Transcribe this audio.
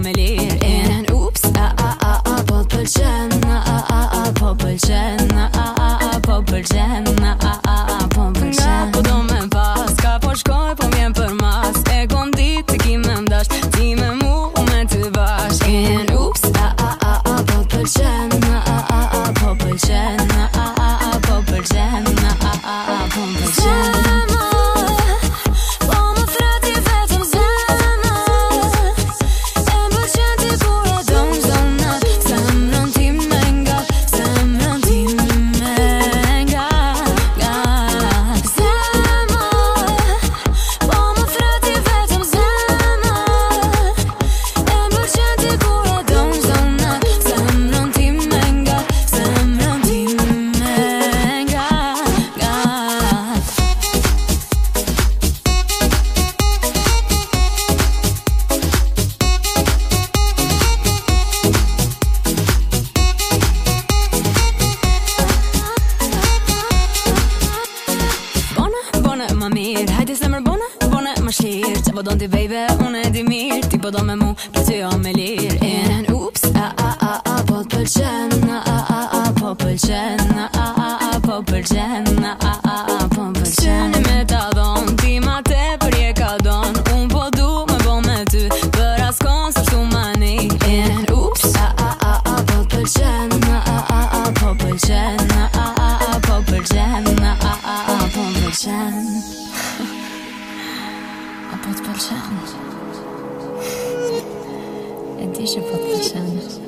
me lir ups, po t'pëlqen po pëlqen po pëlqen po pëlqen po do me pas, ka po shkoj po m'jen për mas e kom dit të ki me mdash ti me mu, me të bash ups, po t'pëlqen po pëlqen po pëlqen po pëlqen ma mirë, hajde se mërë bone ma shirë që po don t'i baby, unë e di mirë ti po do me mu, për që jo me lirë ups, po t'pëlqen po pëlqen po pëlqen po pëlqen me ta dhon, ti ma te për je ka don unë po du me bo me ty për as kon së shtu mani ups, po t'pëlqen po pëlqen po pëlqen po pëlqen po t'pëlqen e di që po t'pëlqen